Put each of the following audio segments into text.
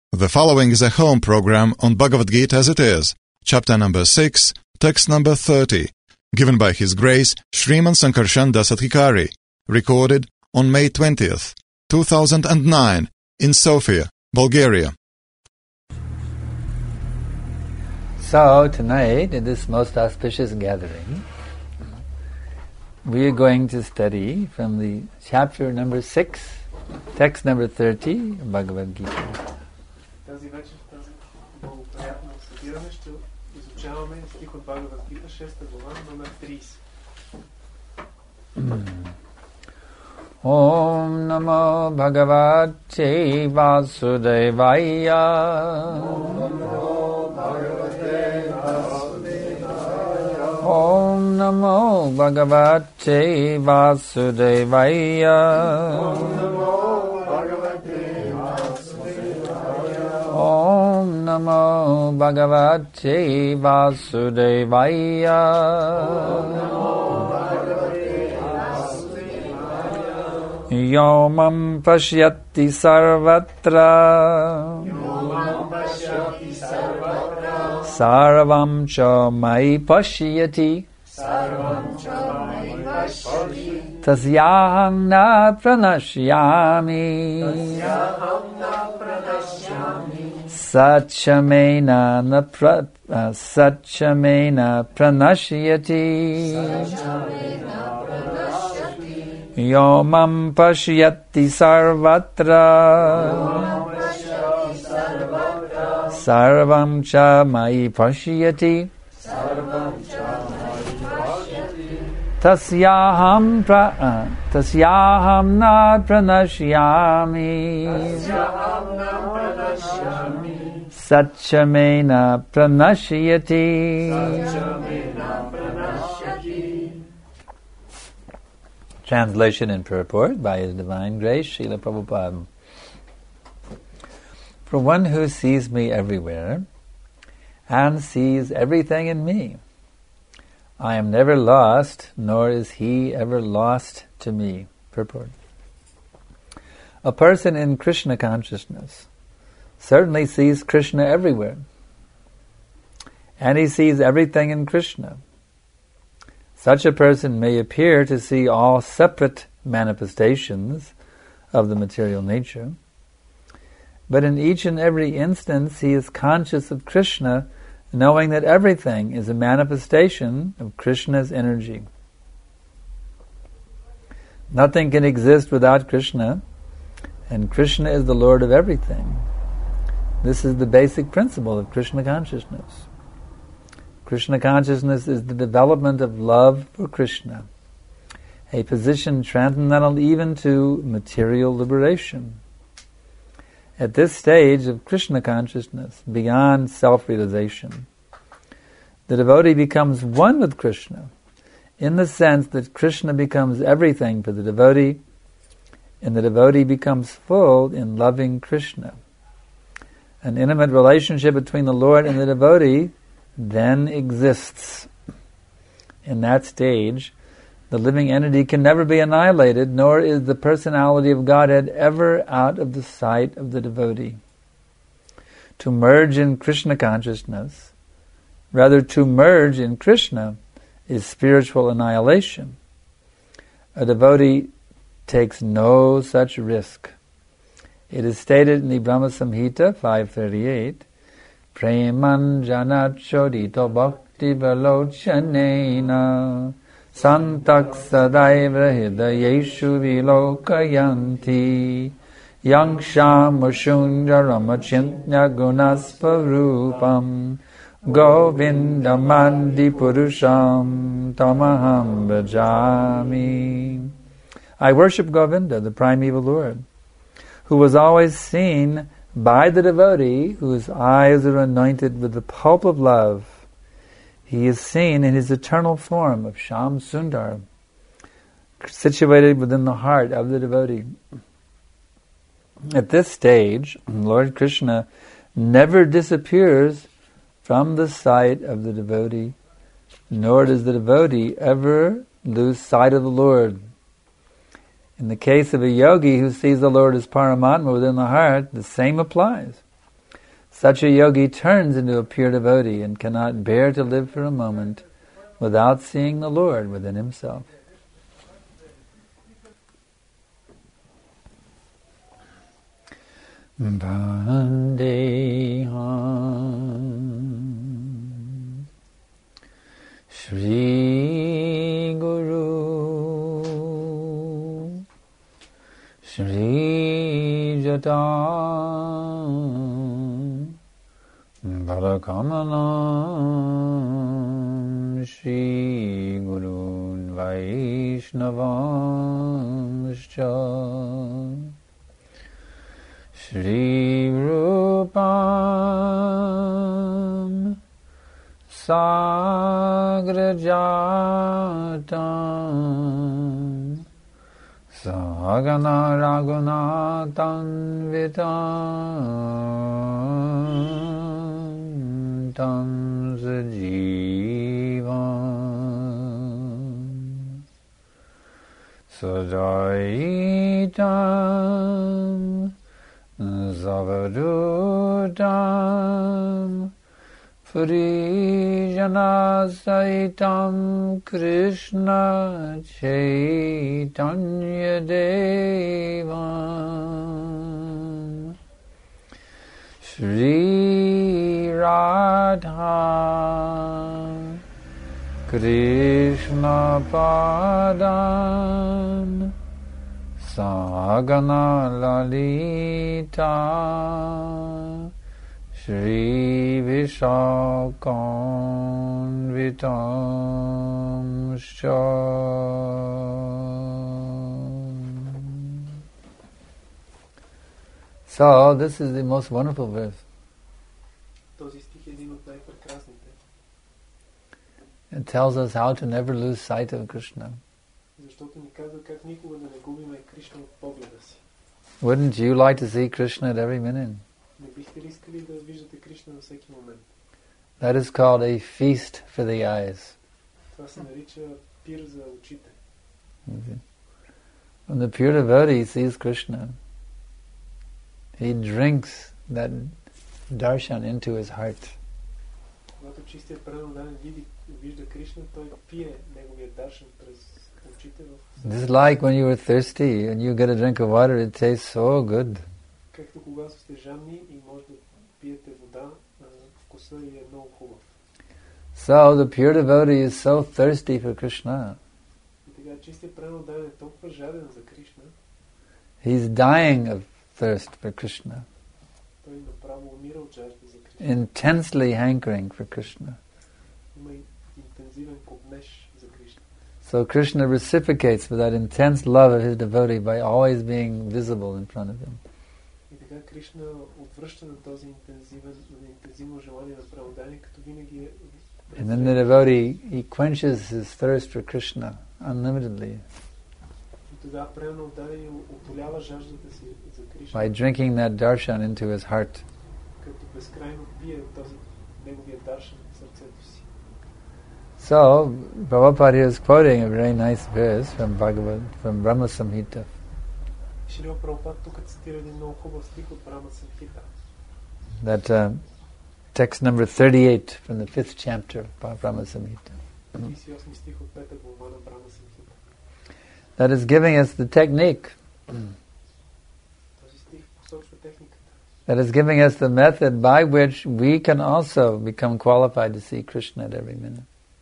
The following is a home program on Bhagavad Gita as it is, chapter number 6, text number 30, given by His Grace Sriman Sankarshan Dasadhikari, recorded on May 20th, 2009, in Sofia, Bulgaria. So tonight, in this most auspicious gathering, we are going to study from the chapter number 6, text number 30, Bhagavad Gita. Тази вечер, тази много приятно събиране, ще изучаваме стих от Бхагавад Гита, 6 глава, номер 30. Om Namo Bhagavate Vasudevaya. Om Namo Bhagavate Vasudevaya. Om Namo Bhagavate Vasudevaya. Yomam pashyati sarvatra sarvam cha mai pashyati tasyaham na pranashyami Satchamena pranashyati Yomam pashyati sarvatra Sarvam cha mai pashyati Tasyaham na pranashyami Satchamena pranashyati. Translation and purport by His Divine Grace, Srila Prabhupada. For one who sees me everywhere and sees everything in me, I am never lost, nor is he ever lost to me. Purport. A person in Krishna consciousness certainly sees Krishna everywhere, and he sees everything in Krishna. Such a person may appear to see all separate manifestations of the material nature, but in each and every instance he is conscious of Krishna, knowing that everything is a manifestation of Krishna's energy. Nothing can exist without Krishna, and Krishna is the Lord of everything. This is the basic principle of Krishna consciousness. Krishna consciousness is the development of love for Krishna, a position transcendental even to material liberation. At this stage of Krishna consciousness, beyond self-realization, the devotee becomes one with Krishna, in the sense that Krishna becomes everything for the devotee, and the devotee becomes full in loving Krishna. An intimate relationship between the Lord and the devotee then exists. In that stage, the living entity can never be annihilated, nor is the personality of Godhead ever out of the sight of the devotee. To merge in Krishna consciousness, rather to merge in Krishna, is spiritual annihilation. A devotee takes no such risk. It is stated in the Brahma Samhita 538, Preman janat chodito bhakti valochanena santak sadaiva hidayeshu vilokayanti yangsham shundaram achintya gunasparupam govindamandi purusham tamaham bhajami. I worship Govinda, the primeval Lord, who was always seen by the devotee whose eyes are anointed with the pulp of love. He is seen in his eternal form of Sham Sundar, situated within the heart of the devotee. At this stage, Lord Krishna never disappears from the sight of the devotee, nor does the devotee ever lose sight of the Lord. In the case of a yogi who sees the Lord as Paramatma within the heart, the same applies. Such a yogi turns into a pure devotee and cannot bear to live for a moment without seeing the Lord within himself. Vandeham Shri Guru Shri Jatam Bharakamanam Shri Gurun Vaishnavanscha Shri Rupam Sagrajatam Sagana Raghunathan Vitam Tam Sajivam Sadaitam Zavadutam Purijana Saitam Krishna Chaitanya Devam Shri Radha Krishna Padam Sagana Lalita Shri Vishakanvitam Shah. So, this is the most wonderful verse. Този стих е един от най-прекрасните. It tells us how to never lose sight of Krishna. Защото ни казва как никога да не губиме Кришна от погледа си. Wouldn't you like to see Krishna at every minute? Не бихте ли искали да виждате Кришна на всеки момент? That is called a feast for the eyes. Това се нарича пир за очите. When the pure devotee sees Krishna, he drinks that darshan into his heart. Когато чистият преданен вижда Кришна, той пие неговия даршан през очите в... This is like when you were thirsty and you get a drink of water, it tastes so good. Както когато сте жадни и може да пиете вода, вкуса и е много хубав. So the pure devotee is so thirsty for Krishna. И така чистият преданен е толкова жаден за Кришна. He's dying of thirst for Krishna. Той направо умира от жажда за Кришна. Intensely hankering for Krishna. Има интензивен копнеж за Кришна. So Krishna reciprocates for that intense love of his devotee by always being visible in front of him. И така Кришна отвръща на този интензивно желание на преданен, като винаги е... And then the devotee, he quenches his thirst for Krishna unlimitedly by drinking that darshan into his heart. So, Prabhupada here is quoting a very nice verse from Brahma Samhita. That text number 38 from the 5th chapter of Brahma Samhita. That is giving us the technique. That is giving us the method by which we can also become qualified to see Krishna at every minute.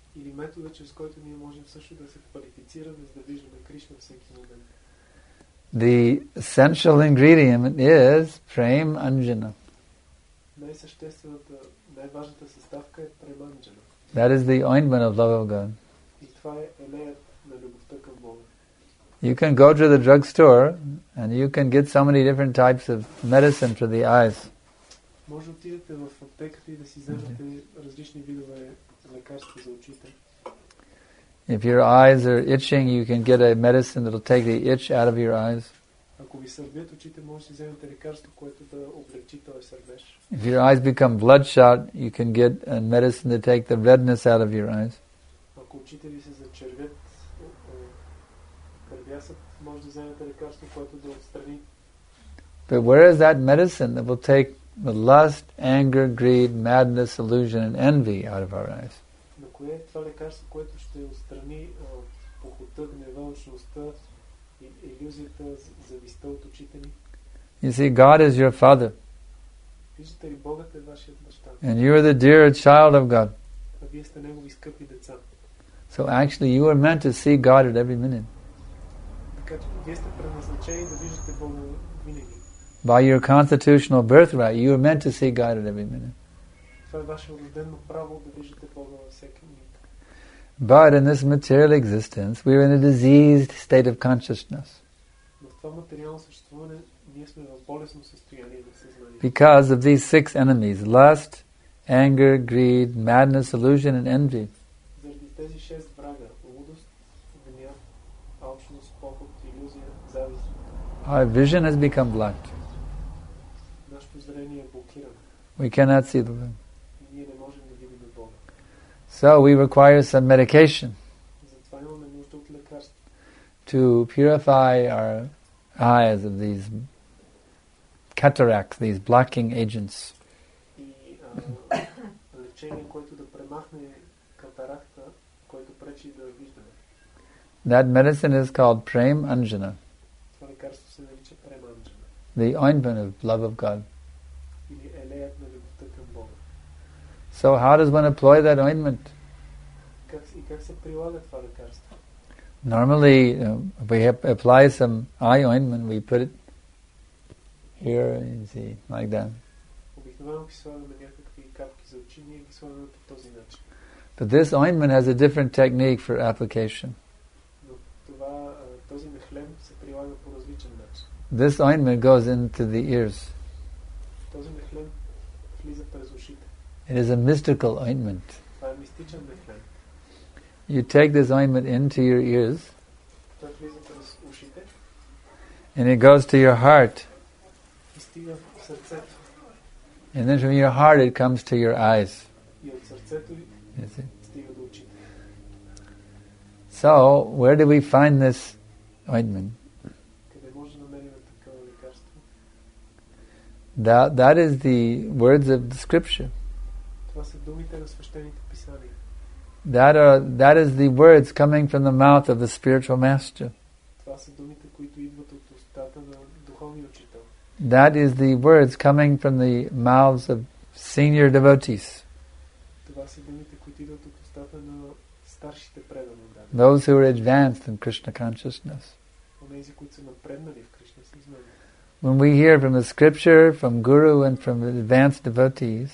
The essential ingredient is Prem Anjana. That is the ointment of love of God. You can go to the drugstore and you can get so many different types of medicine for the eyes. If your eyes are itching, you can get a medicine that will take the itch out of your eyes. If your eyes become bloodshot, you can get a medicine to take the redness out of your eyes. But where is that medicine that will take the lust, anger, greed, madness, illusion, and envy out of our eyes? Но кое е това лекарство, което ще отстрани похота, гнева, алчността, илюзията, завистта от очите ни? You see, God is your Father, Виждате ли, Богът е вашият баща, and you are the dear child of God. а вие сте Негови скъпи деца. So actually, you are meant to see God at every minute. Така че вие сте предназначени да виждате Бога винаги. By your constitutional birthright, you are meant to see God at every minute. Това е ваше родено право да виждате Бога във всеки миг. But in this material existence, we are in a diseased state of consciousness Но в това материално съществуване ние сме в болестно състояние на съзнание. because of these six enemies: lust, anger, greed, madness, illusion, and envy. Заради тези 6 врага: лудост, гняв, алчност, похот, илюзия, завист. Our vision has become blocked. Нашето зрение е блокирано. We cannot see the Lord. И ние не можем да видим Бога. So we require some medication Затова имаме нужда от лекарство, to purify our eyes of these cataracts, these blocking agents. и лечение, което да премахне катаракта, който пречи да виждаме. That medicine is called Prem Anjana, Това лекарство се нарича преманджана, the ointment of love of God. или елеят на любовта към Бога. So how does one apply that ointment? Как се прилага това лекарство? Normally, if we apply some eye ointment, we put it here, you see, like that. Обикновено си слагаме някакви капки за очи, ние ги слагаме по този начин. But this ointment has a different technique for application. Но този мехлем се прилага по различен начин. This ointment goes into the ears. Този мехлем влиза през ушите. It is a mystical ointment. Това е мистичен мехлем. You take this ointment into your ears, Той влиза през ушите and it goes to your heart. и стига в сърцето. And then from your heart it comes to your eyes. И от сърцето You see? стига до очите. So, where do we find this ointment? Къде може да намерим такова лекарство? That is the words of the scripture. Това са думите на свещените писания. That is the words coming from the mouth of the spiritual master. Това са думите, които идват от устата на духовния учител. That is the words coming from the mouths of senior devotees, Това са думите, които идват от устата на старшите предани. those who are advanced in Krishna consciousness. Онези, които са напреднали в Кришна съзнание. When we hear from the scripture, from Guru and from advanced devotees,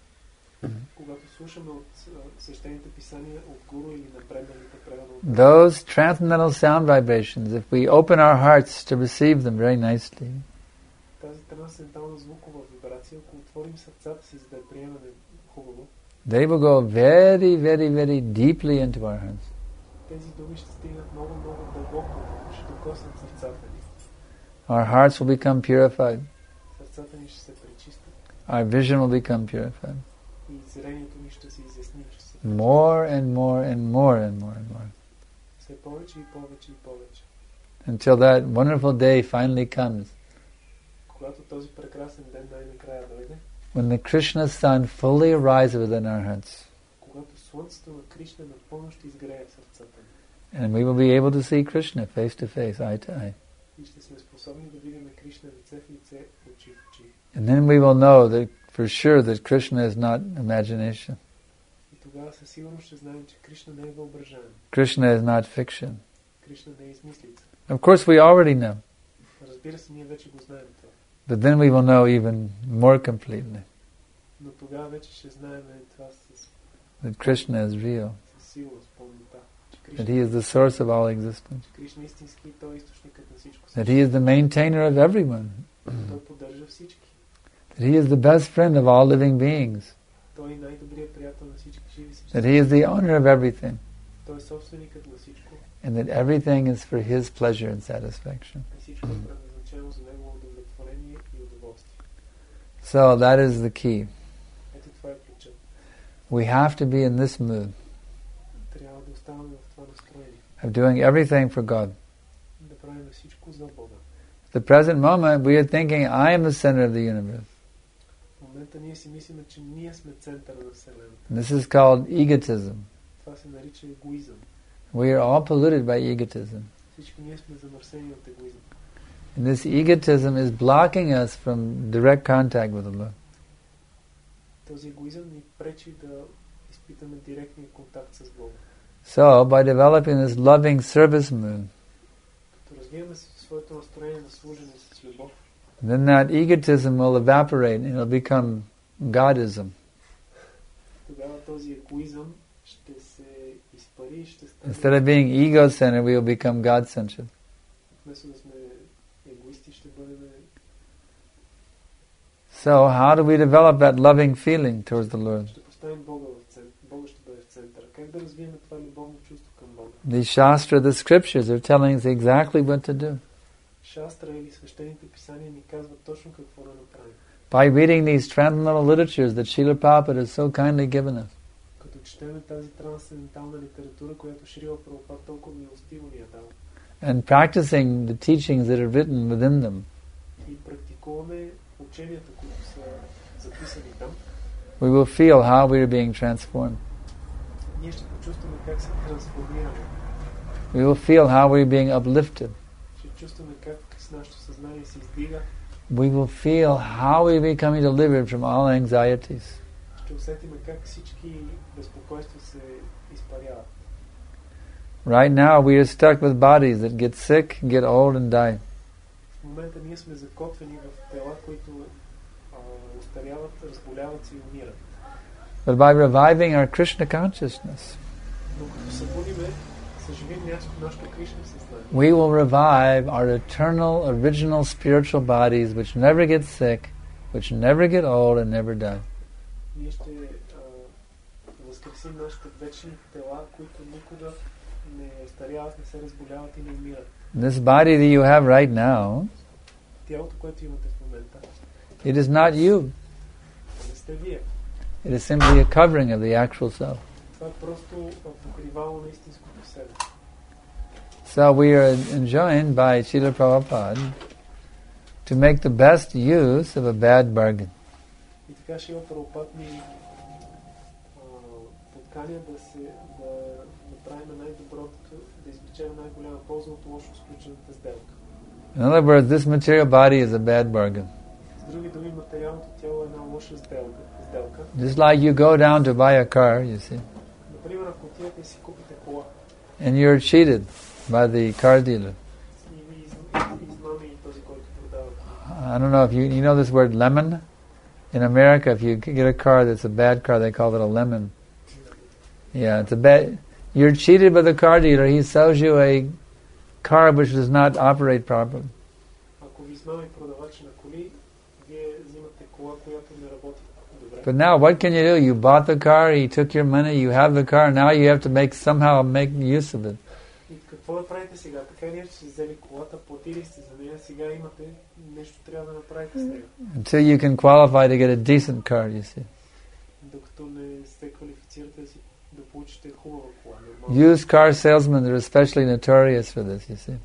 Когато слушаме от свещените писания от гуру или напредналите предани, those transcendental sound vibrations, if we open our hearts to receive them very nicely, тази трансцендентална звукова вибрация, ако отворим сърцата си, за да я приемаме хубаво, they will go very, very, very deeply into our hearts. тези думи ще стигнат много, много дълбоко, ще докоснат сърцата ни. Our hearts will become purified. Сърцата ни ще се пречистят Our vision will become purified. и зрението ни ще се изясни, ще се More and more and more and more and more. все повече и повече и повече. Until that wonderful day finally comes, Когато този прекрасен ден най-накрая дойде, when the Krishna sun fully arises within our hearts, когато слънцето на Кришна напълно ще изгрее сърцата ни and we will be able to see Krishna face to face, eye to eye. и ще сме способни да видим Кришна лице в лице, очи в очи. And then we will know that for sure that Krishna is not imagination. И тогава със сигурност ще знаем, че Кришна не е въображаем. Krishna is not fiction. Кришна не е измислица. Of course we already know, Разбира се, ние вече го знаем това. but then we will know even more completely Но тогава вече ще знаем това that Krishna is real, със сигурност, пълнота. Че that He is the source of all existence, Кришна е истински и той е източникът на всичко. that He is the maintainer of everyone, Той поддържа всички. that He is the best friend of all living beings, Той е най-добрият приятел на всички живи that същества. He is the owner of everything, Той е собственикът на всичко and that everything is for His pleasure and satisfaction. и всичко е предназначено за негово удовлетворение и удоволствие. So that is the key. Ето това е ключът. We have to be in this mood Трябва да оставаме в това настроение. of doing everything for God. Да правим всичко за Бога. At the present moment, we are thinking, I am the center of the universe. момента ние си мислиме, че ние сме центъра на Вселената. This is called egotism. Това се нарича егоизъм. We are all polluted by egotism. Всички ние сме замърсени от егоизъм. And this egotism is blocking us from direct contact with Allah. Този егоизъм ни пречи да изпитаме директния контакт с Бога. So, by developing this loving service mood, Като развиваме своето настроение на служене с любов, then that egotism will evaporate and it'll become Godism. тогава този егоизъм ще се изпари и ще стане. Instead of being ego-centered, we will become God-centered. Вместо да сме егоисти, ще бъдем. So, how do we develop that loving feeling towards the Lord? Ще поставим Бога в център. Бога ще бъде в центъра. Как да развием това любовно чувство към Бога? The Shastra, the scriptures are telling us exactly what to do. Шастра или свещените писания ни казват точно какво да направим. By reading these transcendental literatures that Srila Prabhupada has so kindly given us, Като четеме тази трансцендентална литература, която Шрила Прабхупад толкова милостиво ни е дал. and practicing the teachings that are written within them, И практикуваме ученията, които са записани там, we will feel how we are being transformed. ние ще почувстваме как се трансформираме. We will feel how we are being uplifted. Ще чувстваме как с нашето съзнание се издига. We will feel how we are becoming delivered from all anxieties. Ще усетиме как всички безпокойства се изпаряват. Right now we are stuck with bodies that get sick, get old and die. В момента ние сме закотвени в тела, които устаряват, разболяват се и умират. But by reviving our Krishna consciousness, Но като събудиме, съживим нашето Кришна съзнание, we will revive our eternal, original spiritual bodies which never get sick, which never get old and never die. ние ще възкресим нашите вечни тела, които никога не устаряват, не се разболяват и не умират. This body that you have right now, Тялото, което имате в момента, it is not you. не сте вие. It is simply a covering of the actual self. Това е просто покривало на истинското себе. So we are enjoined by Srila Prabhupada to make the best use of a bad bargain. И така Шрила Прабхупад ни подканя да направим най-доброто, да извлечем най-голяма полза от лошо сключената сделка. In other words, this material body is a bad bargain. С други думи, материалното тяло е една лоша сделка. Just like you go down to buy a car, you see, Например, ако отидете и си купите кола and you're cheated by the car dealer. и ви измами този, който продава. I don't know if you know this word lemon? In America, if you get a car that's a bad car, they call it a lemon. Yeah, it's a bad. You're cheated by the car dealer. He sells you a car which does not operate properly. Ако ви измами продавач на коли, вие взимате кола, която не работи добре. But now, what can you do? You bought the car, he took your money, you have the car, now you have to somehow make use of it. И какво да правите сега? Така ли сте взели колата, платили сте за нея, сега имате нещо трябва да направите с нея. Until you can qualify to get a decent car, you see. Докато не се квалифицирате да получите хубава кола. Нормално. Used car salesmen are especially notorious for this, you see.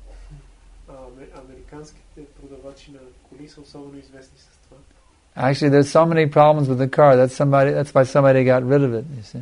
Американските продавачи на коли са особено известни с това. Actually, there's so many problems with the car. That's why somebody got rid of it, you see.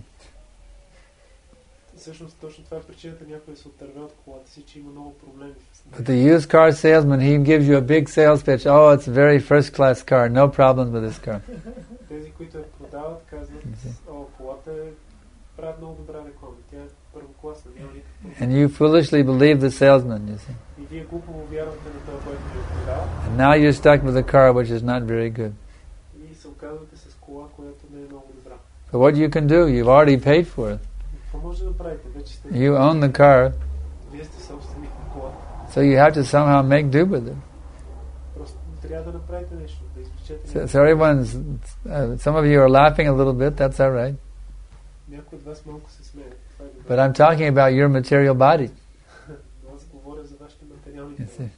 Всъщност точно това е причината някой да се отърве от колата си, че има много проблеми с нея. But the used car salesman, he gives you a big sales pitch. Oh, it's a very first-class car. No problems with this car. Тези, които я продават, казват, колата правят много добра реклама. Тя е първокласна, няма никакъв проблем. And you foolishly believe the salesman, you see. И вие глупаво вярвате на това, което ви продава. And now you're stuck with a car which is not very good. И се оказвате с кола, която не е много добра. But what you can do, you've already paid for it. Какво може да направите? Вече сте... You own the car, Вие сте собственик на колата. so you have to somehow make do with it. Просто трябва да направите нещо, да извлечете So нещо. everyone's, some of you are laughing a little bit, that's all right. Някой от вас малко се смее. Това е добре. But I'm talking about your material body. Но аз говоря за вашите материални You тела. see.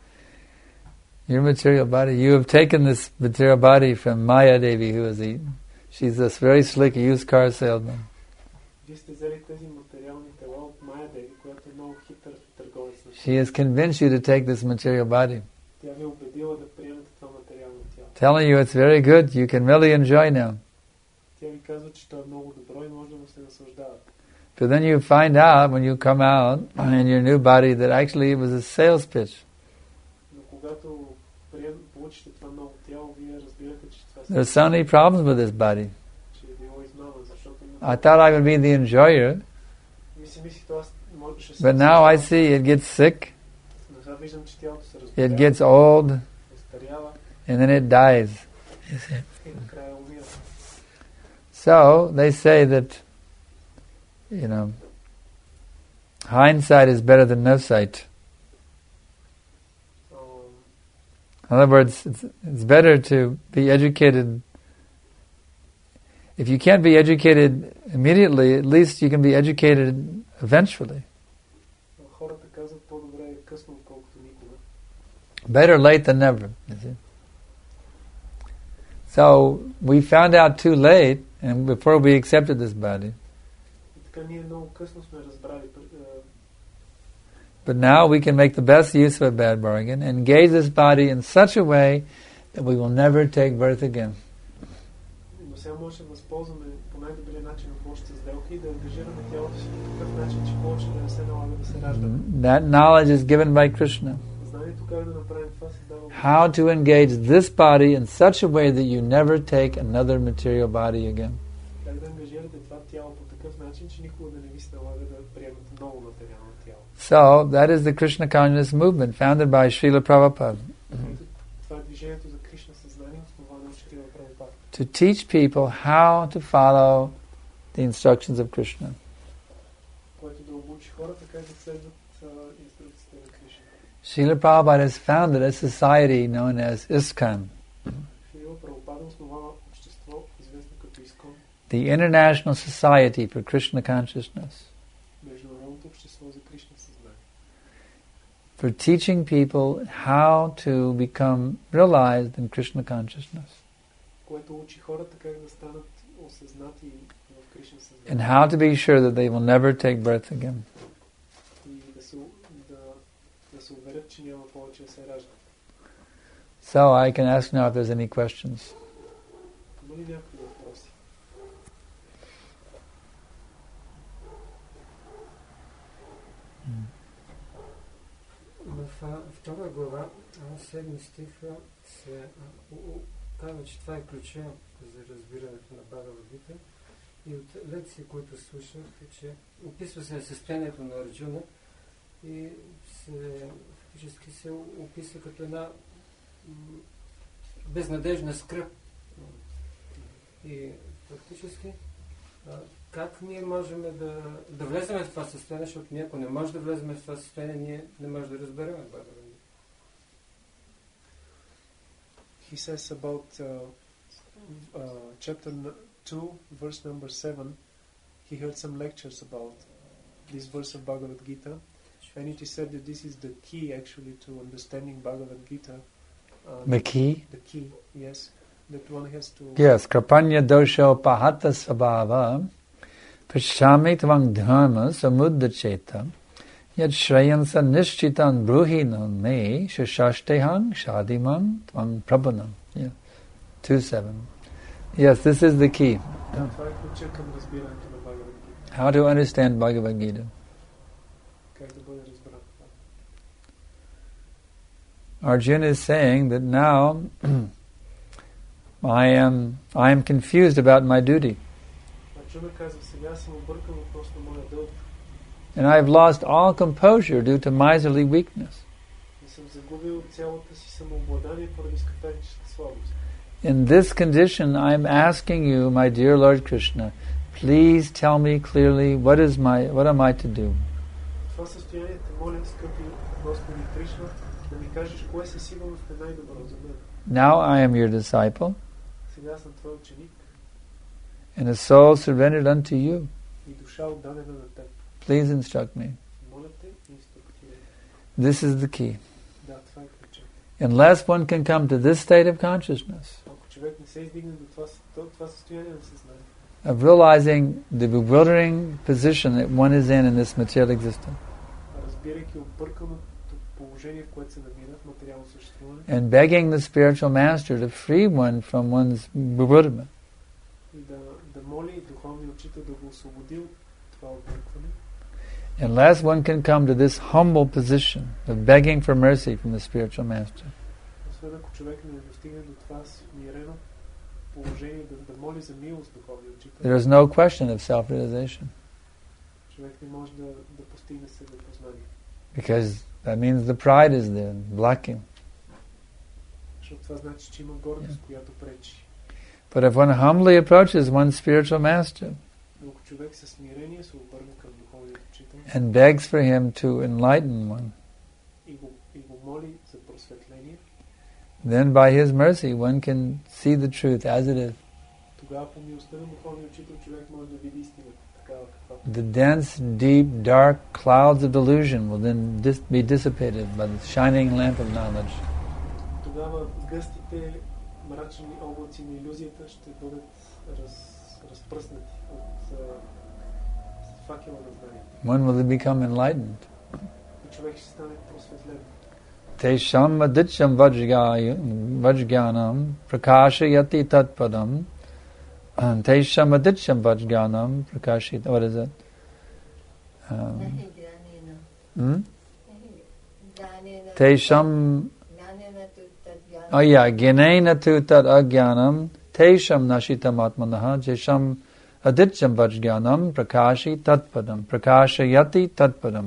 Your material body. You have taken this material body from Maya Devi, she's this very slick used car salesman. Вие сте взели тези материални тела от Майя Деви, която е много хитър търговец на She has convinced you to take this material body. Тя ви е убедила да приемете това материално тяло. telling you it's very good. You can really enjoy now. Тя ви казва, че то е много добро и може да му се наслаждавате. But then you find out when you come out in your new body that actually it was a sales pitch. Но когато получите това ново тяло, вие разбирате, че това There's so many problems with this body. че е било измама, защото I thought I would be the enjoyer, ви си мислите, аз можеше but now I see it gets sick, но сега виждам, че тялото се it разбира, gets old, остарява and then it dies. You see? и накрая умира. So they say that, hindsight is better than no sight. In other words, it's better to be educated. If you can't be educated immediately, at least you can be educated eventually. Хората казват, по-добре е късно, отколкото никога. Better late than never. You see? So we found out too late, and before we accepted this body. И така ние много късно сме разбрали. But now we can make the best use of a bad bargain, engage this body in such a way that we will never take birth again. Но сега може да възползваме по най-добрия начин от Божията сделка и да ангажираме тялото си по такъв начин, че повече да не се налага да се раждаме. That knowledge is given by Krishna. Знанието как да направим това се дава. How to engage this body in such a way that you never take another material body again. Как да ангажирате това тяло по такъв начин, че никога да не ви се налага да приемете ново материално тяло. So, that is the Krishna consciousness movement founded by Srila Prabhupada. Това е движението за Кришна съзнание, основано от Шрила Прабхупада. To teach people how to follow the instructions of Krishna. Който да обучи хората как да следват инструкциите на Кришна. Srila Prabhupada has founded a society known as ISKCON, Шрила Прабхупада основава общество, известно като ИСКОН, the International Society for Krishna Consciousness, Международното общество за Кришна съзнание. for teaching people how to become realized in Krishna consciousness, Което учи хората как да станат осъзнати в Кришна съзнание. and how to be sure that they will never take birth again. И да се уверят, че няма повече да се раждат. So I can ask now if there's any questions. Има ли някакви въпроси? В втора глава, 7 стих се казва, че това е ключа за разбирането на Бхагавад Гита. И от лекции, които слушах, че описва се състоянието на Арджуна и фактически се описва като една безнадежна скръб. И фактически как ние можем да влезем в това състояние, защото ние, ако не можем да влезем в това състояние, ние не можем да разберем Бхагавад Гита. He says about chapter 2, verse number 7, he heard some lectures about this verse of Bhagavad Gita, and it is said that this is the key actually to understanding Bhagavad Gita. The key? The key, yes. That one has to... Yes, krapanya dosha pahata svabhava pishami tvang dharma samuddacheta yad shrayansa nishchitan bruhinam me shashashtehang shadimam tvang prabhanam. Yeah. 2:7. Yes, this is the key. Това е ключа към разбирането на Bhagavad Gita. How to understand Bhagavad Gita. Как да бъде разбран това? Arjuna is saying that now I am confused about my duty. Арджуна казва, сега съм объркан относно моя дълг. And I have lost all composure due to miserly weakness. И съм загубил цялата си самообладание поради скъпенческата слабост. In this condition, I am asking you, my dear Lord Krishna, please tell me clearly what am I to do? В това състояние те моля, скъпи Господи Кришна, да ми кажеш кое със сигурност е най-добро за мен. Now I am your disciple, Сега съм твой ученик and a soul surrendered unto you. и душа отдадена на теб. Please instruct me. Моля те, инструктирай. This is the key. Да, това е ключът. Unless one can come to this state of consciousness, Ако човек не се издигне до това състояние на съзнание, of realizing the bewildering position that one is in this material existence, разбирайки обърканото положение, в което се намира в материално съществуване. And begging the spiritual master to free one from one's bewilderment. И да моли духовния учител да го освободи от това объркване. Unless one can come to this humble position of begging for mercy from the spiritual master. Освен ако човек не достигне до това смирено положение да моли за милост духовния учител. There is no question of self-realization. Човек не може да постигне себепознание. Because that means the pride is there, blocking. Защото това значи, че има гордост, която пречи. But if one humbly approaches one's spiritual master Но ако човек със смирение се обърне към духовния учител and begs for him to enlighten one, и го моли за просветление, then by his mercy one can see the truth as it is. тогава по милостта на духовния учител човек може да види истината такава каквато. The dense, deep, dark clouds of delusion will then be dissipated by the shining lamp of knowledge. Тогава гъстите мрачни облаци на илюзията ще бъдат разпръснати от факела на знанието. One will become enlightened. И човек ще стане просветлен. Tesham aditcham vajjnanam prakashayati tatpadam. Tesham aditcham vajjnanam prakashayati. What is it? Tesham. Oh yeah, gnena tu tat agyanam. Tesham nashitam atmanaha. Tesham aditcham vajjnanam prakashi tatpadam. Prakashayati tatpadam.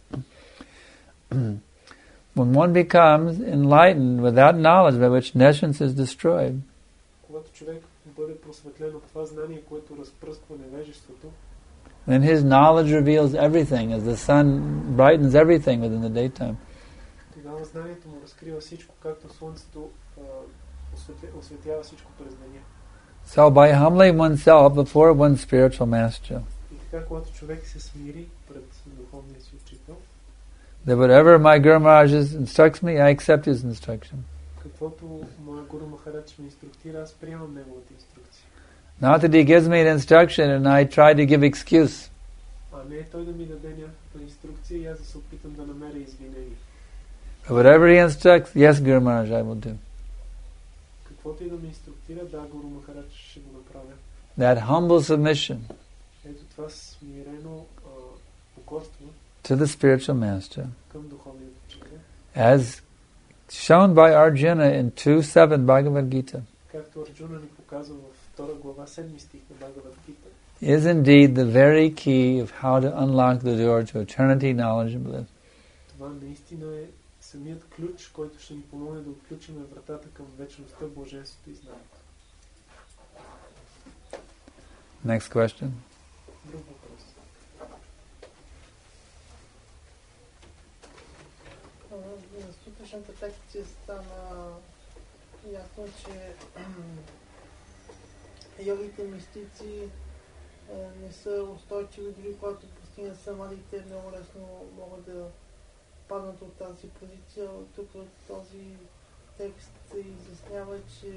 When one becomes enlightened with that knowledge by which nescience is destroyed, когато човек бъде просветлен от това знание, което разпръсква невежеството, then his knowledge reveals everything as the sun brightens everything within the daytime. тогава знанието му разкрива всичко, както слънцето осветява всичко през деня. So by humbling oneself before one's spiritual master, И така, когато човек се смири пред духовния си учител, that whatever my Guru Maharaj instructs me, I accept his instruction. каквото моя Гуру Махарадж ме инструктира, аз приемам неговата инструкция. Not that he gives me an instruction and I try to give excuse. А не той да ми даде някаква инструкция и аз да се опитам да намеря извинение. But whatever he instructs, yes, Guru Maharaj, I will do. Каквото и да ме инструктира, да, Гуру Махарадж ще го направя. That humble submission Ето това смирено покорство to the spiritual master, към духовния учител, as shown by Arjuna in 2.7 Bhagavad Gita, както Арджуна ни показва във 2 глава 7 стих на Бхагавад Гита, is indeed the very key of how to unlock the door to eternity, knowledge and bliss. това наистина е самият ключ, който ще ни помогне да отключим вратата към вечността, блаженството и знанието. Next question. Друг въпрос. В сутрешната лекция стана ясно, че йогите мистици не са устойчиви, дори когато постигнат самадите, много лесно могат да паднат от тази позиция. Тук от този текст се изяснява, че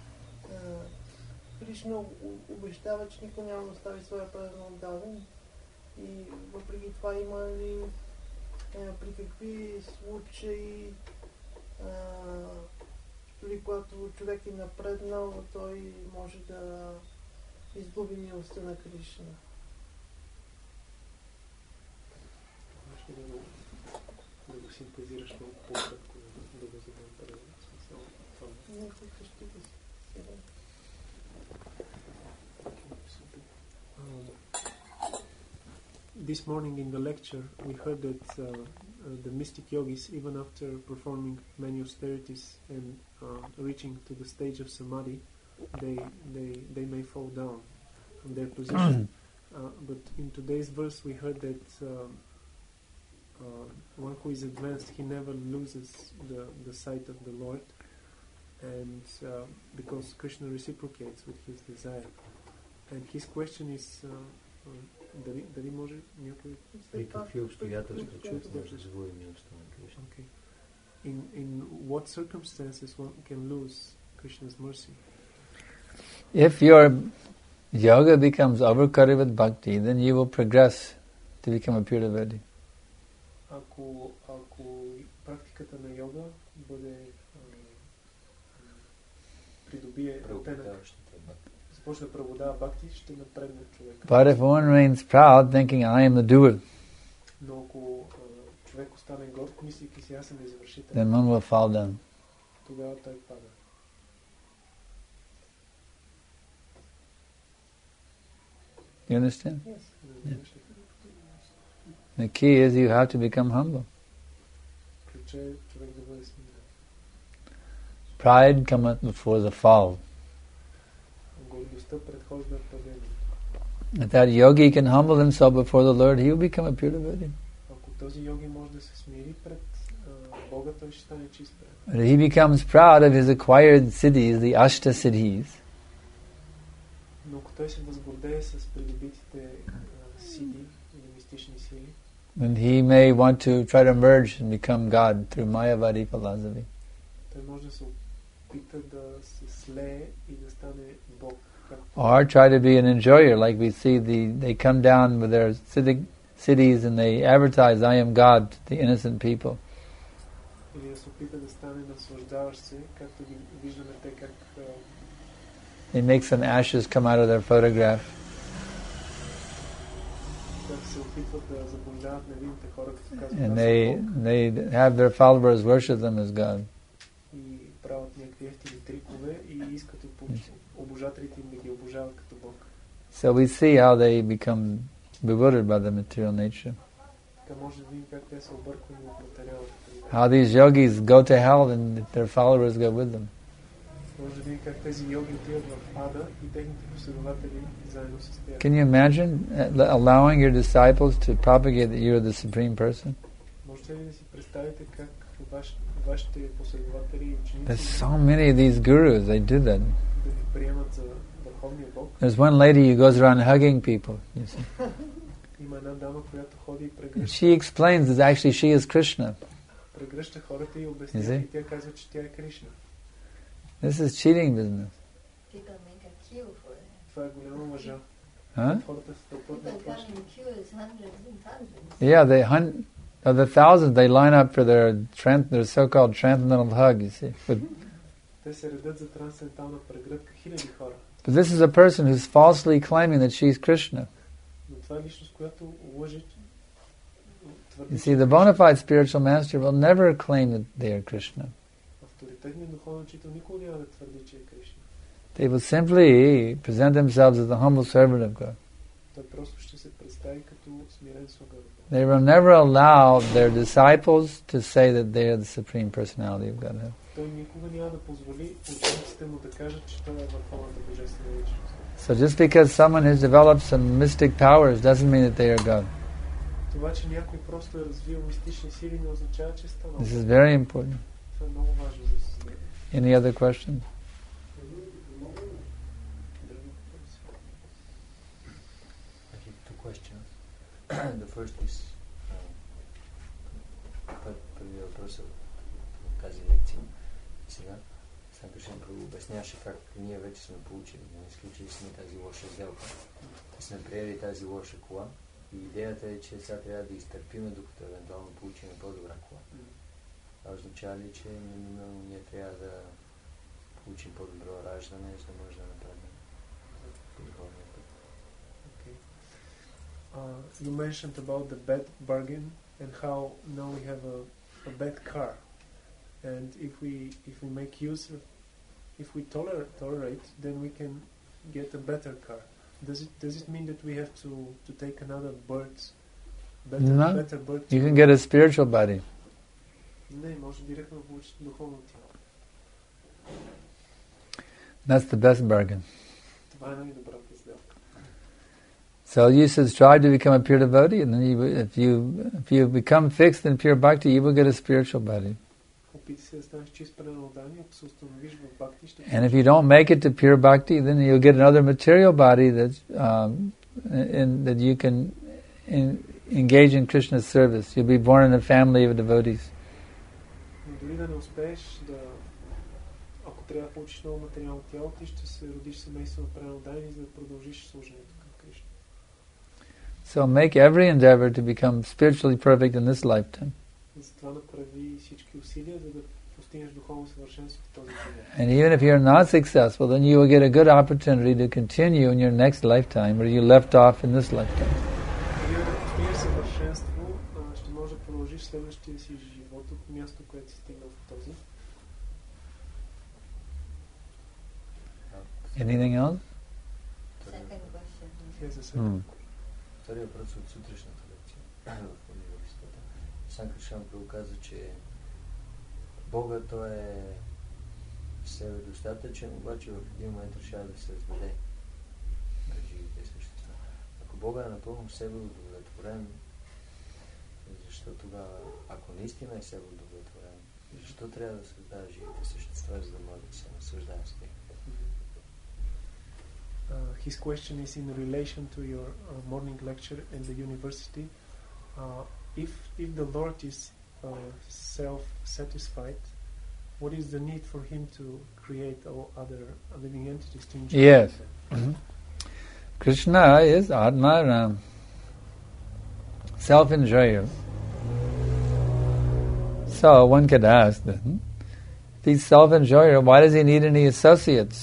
Кришна обещава, че никой няма да остави своя предан отдаден. И въпреки това има ли при какви случаи дори когато човек е напреднал, той може да изгуби милостта на Кришна? Да го синтезираш много по-кратко, да го задам преди смисъл. Не, тук ще го сега. This morning in the lecture we heard that the mystic yogis, even after performing many austerities and reaching to the stage of samadhi, they may fall down from their position. But in today's verse we heard that one who is advanced, he never loses the sight of the Lord, and because Krishna reciprocates with his desire. And his question is, дали може някой... При какви обстоятелства човек може да загуби милостта на Кришна? In what circumstances one can lose Krishna's mercy? If your yoga becomes overcrowded with bhakti, then you will progress to become a pure devotee. Ако практиката на йога придобие оттенък, започне да преобладава бхакти, ще напредне човек. But if one remains proud, thinking I am the doer, Но ако човек остане горд, мислейки си, аз съм извършител, then one will fall down. тогава той пада. You understand? Yes. The key is you have to become humble. Ключът е човек да бъде смирен. Pride cometh before the fall. Гордостта предхожда падението. If that yogi can humble himself before the Lord, he will become a pure devotee. Ако този йоги може да се смири пред Бога, той ще стане чист. But if he becomes proud of his acquired siddhis, the Ashta siddhis, Но ако той се възгордее с придобитите сили или мистични сили, then he may want to try to merge and become God through Mayavadi philosophy. той може да се опита да се слее и да стане Бог. Or try to be an enjoyer, like we see they come down with their siddhis and they advertise, I am God, to the innocent people. Или да се опита да стане наслаждаващ се, както ги виждаме те как They make some ashes come out of their photograph. се опитват да заблуждават невинните хора, като казват, And аз they съм Бог, have their followers worship them as God. и правят някакви ефтини трикове и искат от обожателите им да ги обожават като Бог. So we see how they become bewildered by the material nature. Така може да видим как те са обърквани от материалната. How these yogis go to hell and their followers go with them. Може да видим как тези йоги отиват в ада и техните последователи заедно с тях. Can you imagine allowing your disciples to propagate that you are the supreme person? Можете ли да си представите как вашите последователи и ученици There's so many of these gurus, they do that. да ви приемат за върховния Бог? There's one lady who goes around hugging people, you see. Има една дама, която ходи и And прегръща. she explains that actually she is Krishna. Прегръща хората и обяснява. Is it? И тя казва, че тя е Кришна. This is cheating business. People make a queue for it. Това е голяма лъжа. Huh? Хората се тълпат на People площ. come in queues, hundreds and thousands. Yeah, of the thousands, they line up for their so-called transcendental hug, you see. Те се редят за трансцендентална прегръдка хиляди хора. But this is a person who's falsely claiming that she's Krishna. Но това е личност, която лъже. You see, the bona fide spiritual master will never claim that they are Krishna. Авторитетният духовен учител никога няма да твърди, че е Кришна. They will simply present themselves as the humble servant of God. Той просто ще се представи като смирен слуга. They will never allow their disciples to say that they are the supreme personality of Godhead. Той никога няма да позволи учениците му да кажат, че той е върховната божествена личност. So just because someone has developed some mystic powers doesn't mean that they are God. Това, че някой просто е развил мистични сили, не означава, че е станал. This is very important. Това е много важно да се знае. Any other questions? I have two questions. The first is първият въпрос от тази лекция. Сега Санкършан обясняваше как ние вече сме получили, не изключили сме тази лоша сделка. Сме приели тази лоша кола и идеята е, че сега трябва да изтърпиме, докато евентуално получим по-добра кола. Това означава ли, че ние трябва да получим по-добро раждане, за да може да направим по-духовния път? You mentioned about the bad bargain and how now we have a bad car, and if we make use of, if we tolerate, then we can get a better car. Does it mean that we have to take another birth? No. Better birth? You can get a spiritual body. Не, може директно да получиш духовно тяло. That's the best bargain. Това е най-добрата сделка. So you should strive to become a pure devotee, and then if you become fixed in pure bhakti, you will get a spiritual body. Опити се да станеш чист предан отдание, ако се установиш в бхакти, ще And if you don't make it to pure bhakti, then you'll get another material body that you can engage in Krishna's service. You'll be born in a family of devotees. Но дори да не успееш ако трябва да получиш ново материално тяло, ти ще се родиш семейство на предан отдание, за да продължиш служенето към Кришна. So make every endeavor to become spiritually perfect in this lifetime. Затова направи всички усилия, за да постигнеш духовно съвършенство в този живот. And even if you're not successful, then you will get a good opportunity to continue in your next lifetime where you left off in this lifetime. И ако постигнеш съвършенство, ще можеш да продължиш следващия си живот от място, което си стигнал в този. Anything else? Second question. Yes, yes. Втория въпрос от сутрешната лекция в университета. Санкаршан каза, че Бога той е себе достатъчен, обаче в един момент решава да се раздаде на живите същества. Ако Бога е напълно себе удовлетворен, защо тогава, ако наистина е себе удовлетворен, защо трябва да създава живите същества, за да може да се наслаждава с тях? His question is in relation to your morning lecture in the university. If the Lord is self-satisfied, what is the need for him to create all other living entities to enjoy? Yes. Krishna is Atma Ram, self-enjoyer. So one could ask then, if he's self-enjoyer, why does he need any associates?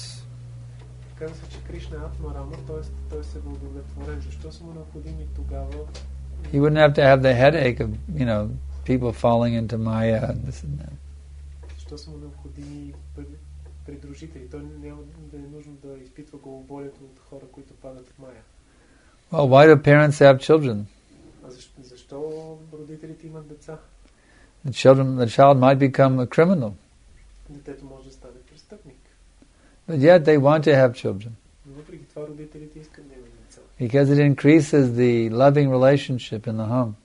Казва се, че Кришна е Атма Рама, т.е. той се удовлетворен. Защо са му необходими тогава? He wouldn't have to have the headache of, people falling into Maya and this and that. Защо са му необходими придружители? Той няма да е нужно да изпитва главоболието от хора, които падат в Мая. Well, why do parents have children? А защо родителите имат деца? The child might become a criminal, Детето може да стане престъпник. but yet they want to have children Но въпреки това родителите искат да имат деца. because it increases the loving relationship in the home.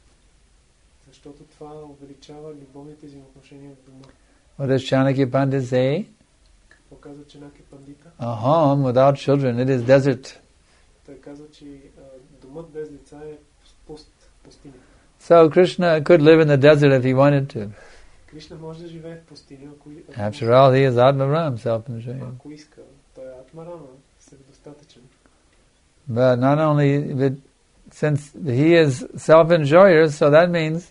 Защото това увеличава любовните взаимоотношения в дома. What does Chanakya Pandit say? Какво казва Чанакя Пандита? A home without children, it is desert. Той казва, че домът без деца е пустиня. So Krishna could live in the desert if he wanted to. Кришна може да живее в пустиня, After all, he is Atmaram, self-enjoying. ако иска. Той е Атмарама, себедостатъчен. But not only, but since he is self-enjoyer, so that means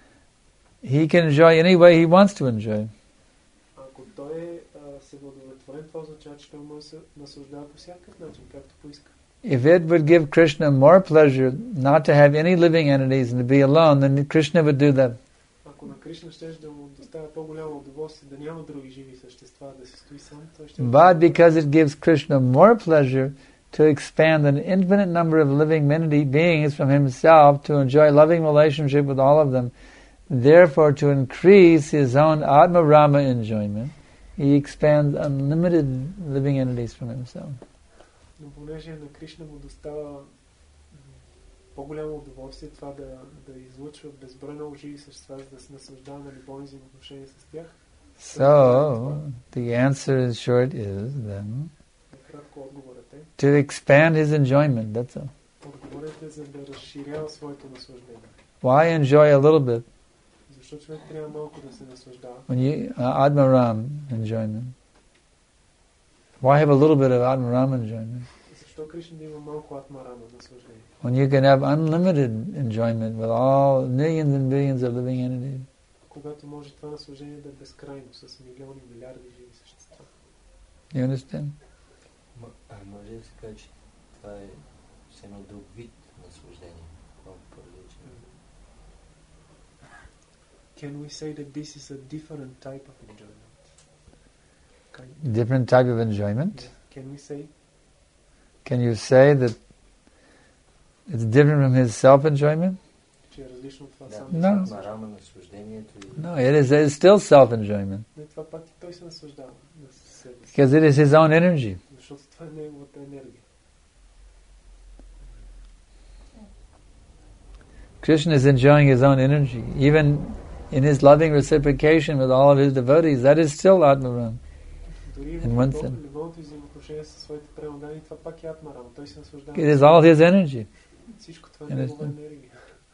he can enjoy any way he wants to enjoy. Ако той е себеудовлетворен, това означава, че той може да се наслаждава по всякакъв начин, както поиска. If it would give Krishna more pleasure not to have any living entities and to be alone, then Krishna would do that. Ако на Кришна щеше да му доставя по-голямо удоволствие да няма други живи същества, да се стои сам, той ще... But because it gives Krishna more pleasure to expand an infinite number of living beings from himself to enjoy loving relationship with all of them, therefore to increase his own Atma Rama enjoyment, he expands unlimited living entities from himself. Но понеже на Кришна му достава по-голямо удоволствие това да излучва безброй много живи същества, за да се наслаждава на любовни взаимоотношения с тях. So, the answer in short is then Кратко отговорът е. to expand his enjoyment, that's all. Отговорът е за да разширява своето наслаждение. Why enjoy a little bit Защо човек трябва малко да се наслаждава? when you Atmaram enjoyment? Why have a little bit of Atmaram enjoyment Защо Кришна да има малко Атмарама наслаждение? when you can have unlimited enjoyment with all millions and billions of living entities? Когато може това наслаждение да е безкрайно, с милиони, милиарди живи същества. You understand? Може да се каже, че това е все едно друг вид наслаждение, малко по-различен. Can we say that this is a different type of enjoyment? Different type of enjoyment? Can we say? Can you say that it's different from his self-enjoyment? Че е различно от това Да, само? Атмарама наслаждението и... No, it is still self-enjoyment Не, това пак и той се наслаждава на себе си. because it is his own energy. Защото това е неговата енергия. Krishna is enjoying his own energy. Even in his loving reciprocation with all of his devotees, that is still Atmaram. Дори In one sense. любовното взаимоотношение със своите преодани, това пак е Атмарама. Той се наслаждава. It is all his energy. Всичко това е негова Understand? енергия.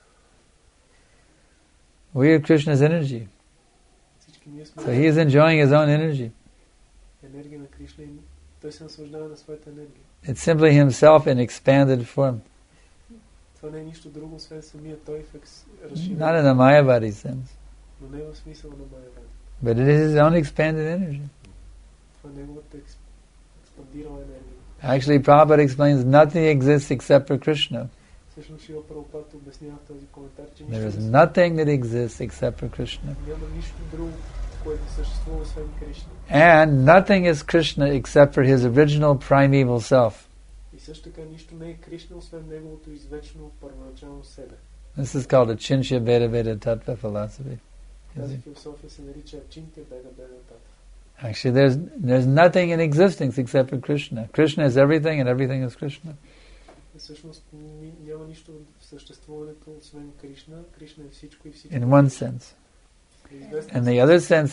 We are Krishna's energy. Всички ние сме So he is enjoying his own energy. енергия на Кришна и той се наслаждава на своята енергия. It's simply himself in expanded form. Това не е нищо друго, освен самия той в разширен. Not in a Mayavadi sense. но не в смисъл на Майявада. But it is his own expanded energy. Това е неговата експандирала енергия. Actually, Prabhupada explains nothing exists except for Krishna. Всъщност Шрила Прабхупада обяснява в този коментар, че There is нищо nothing that exists except for Krishna. няма нищо друго, което съществува освен Кришна. And nothing is Krishna except for his original primeval self. И също така нищо не е Кришна, освен неговото извечно първоначално себе. This is called a Chinchya Veda Veda Tattva philosophy. Тази философия се нарича Чинтя Беда Беда Тата. Actually, there's nothing in existence except for Krishna. Krishna is everything and everything is Krishna. Всъщност няма нищо в съществуването, освен Кришна. Кришна е всичко и всичко. In one sense. In the other sense,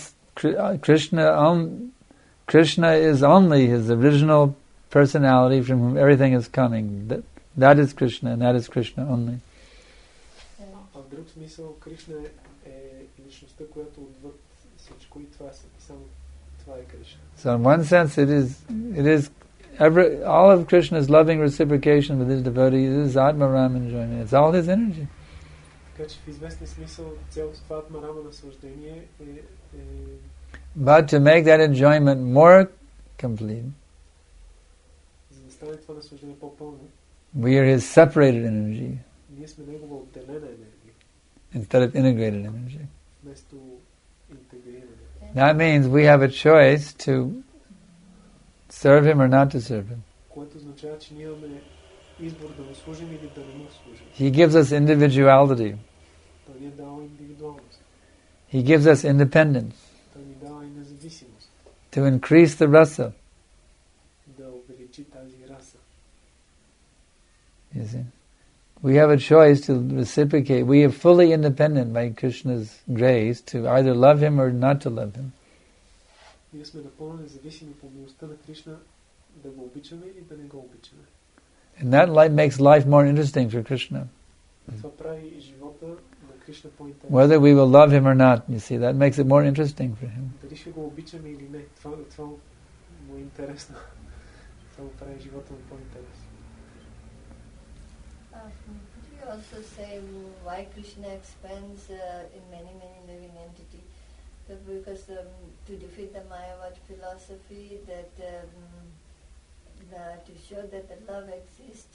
Krishna is only his original personality from whom everything is coming. That is Krishna, and that is Krishna only. А в друг смисъл, Кришна е личността, която отвъд всичко и това само това е Кришна. So in one sense, it is all of Krishna's loving reciprocation with his devotees is Atmaram enjoyment. It's all his energy. Така че в известен смисъл цялото това Атмарама наслаждение е But to make that enjoyment more complete, за да стане това наслаждение по-пълно, we are his separated energy ние сме негова отделена енергия, instead of integrated energy. вместо интегриране. That means we have a choice to serve him or not to serve him. Което означава, че ние имаме избор да му служим или да не му служим. He gives us individuality. Той ни е дал индивидуалност. He gives us independence Той ни дава и независимост. to increase the rasa. Да увеличи тази раса. You see, we have a choice to reciprocate. We are fully independent by Krishna's grace to either love him or not to love him. Ние сме напълно независими по милостта на Кришна да го обичаме или да не го обичаме. And that light makes life more interesting for Krishna. Това прави живота на Кришна по-интересен. Whether we will love him or not, you see, that makes it more interesting for him. Дали ще го обичаме или не, това му е интересно. Това му прави живота му по-интересен. Could we also say why Krishna expands in many living entities? Because to defeat the Mayavad philosophy, that to show that the love exists,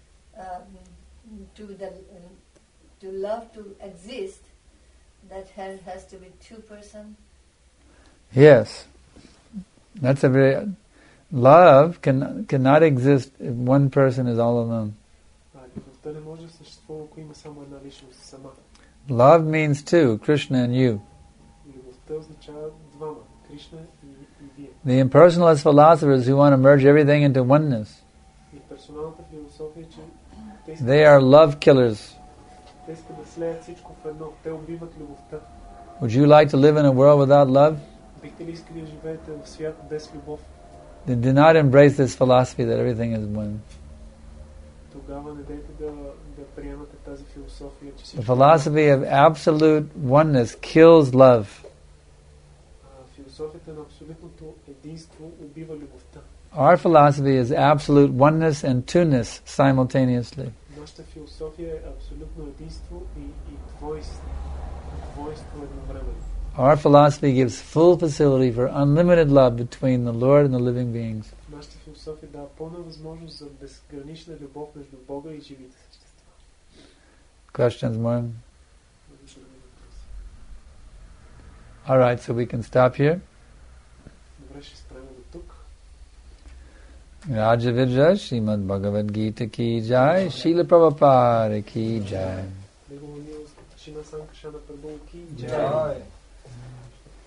to love to exist, that has to be two-person. Yes, that's a very love cannot exist if one person is all alone. Любовта не може да съществува, ако има само една личност сама. Love means two, Krishna and you. Любовта означава двама, Кришна и вие. The impersonalist philosophers who want to merge everything into oneness, И персоналната философия, че they are love killers. те искат да слеят всичко в едно. Те убиват любовта. Would you like to live in a world without love? Бихте ли искали да живеете в свят без любов? Then do not embrace this philosophy that everything is one. Тогава не дайте да приемате тази философия, че The всичко philosophy of absolute oneness kills love. философията на абсолютното единство убива любовта. Our philosophy is absolute oneness and two-ness simultaneously. Нашата философия е абсолютно единство и двойство едновременно. Our philosophy gives full facility for unlimited love between the Lord and the living beings. Нашата философия дава пълна възможност за безгранична любов между Бога и живите същества. Questions more? All right, so we can stop here. Добре, ще спрем до тук. Raja Vidya Srimad Bhagavad Gita ki jai, Srila Prabhupada ki jai. Негова милост, Шина Санкаршана Прабху ки джай.